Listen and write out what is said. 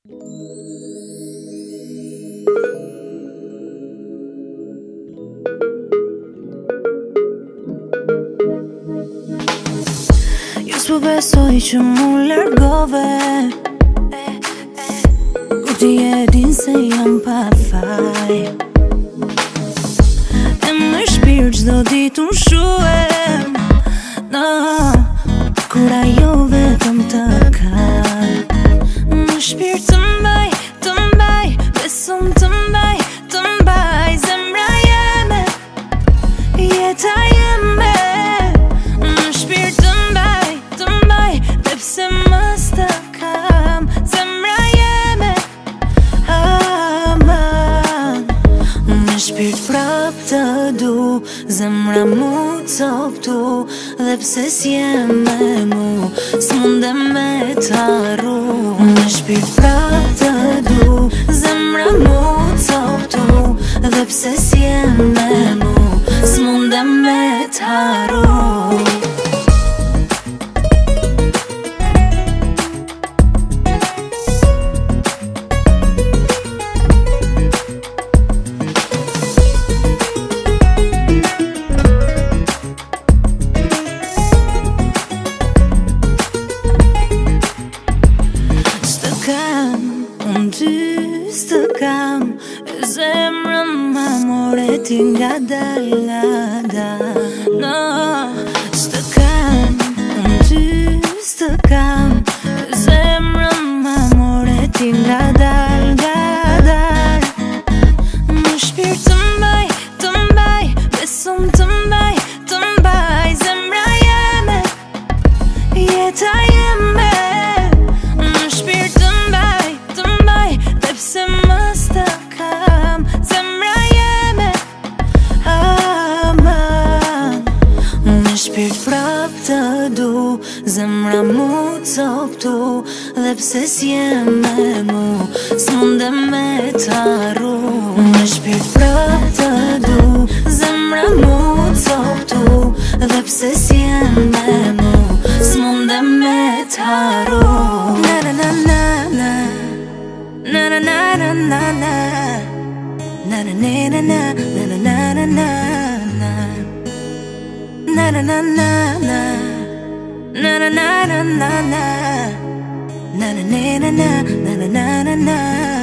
Ju s'po besoj që mu largove, kur ti e din se jam pa faj. E më shpirt çdo ditë unë shuhem, kur ajo vetëm të ka. Në shpirt të mbaj, besum të mbaj zemra jeme, jeta jeme. Në shpirt të mbaj, dhe pse mës të kam zemra jeme, aman. Në shpirt prap të du, zemra mu coptu, dhe pse s'jem me mu, s'mundem me t'arru. Në shpirt prap të du, zemra mu coptu, dhe pse s'jem me mu, s'mundem me t'arru. Unë ty s'të kam, e zemrën ma more ti nga dal. No, s'të kam, unë ty s'të kam, e zemrën ma more ti nga dal. Në shpirt të mbaj, besum të mbaj zemra jeme, jeta jeme. Në shpirt të mbaj, dhe pse mës të kam zemra jeme, aman. Në shpirt prap të du, zemra mu coptu, dhe pse s'jem me mu, s'mundem me t'arru. Në shpirt prap të du, zemra mu coptu, dhe pse s'jem me mu, s'mundem me t'arru. Na